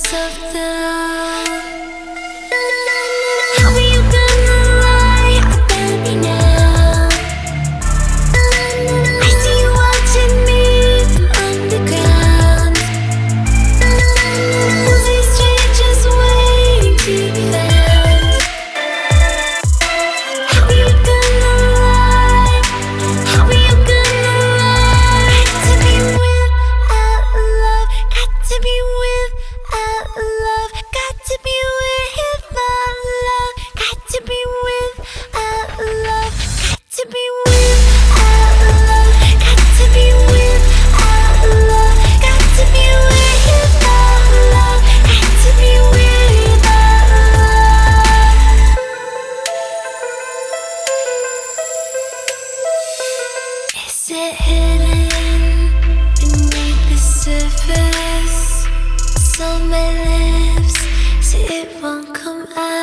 yourself down. How are you gonna lie about me now? I see you watching me from underground. These strangers waiting to be found. How are you gonna lie? How are you gonna lie? Got to be without love. Got to be without love. Got to be without love. Got to be without love. Got to be without love. Got to be without love. Got to be without love. Got to be without love. Is it hidden beneath the surface? It's on my lips, so it won't come out.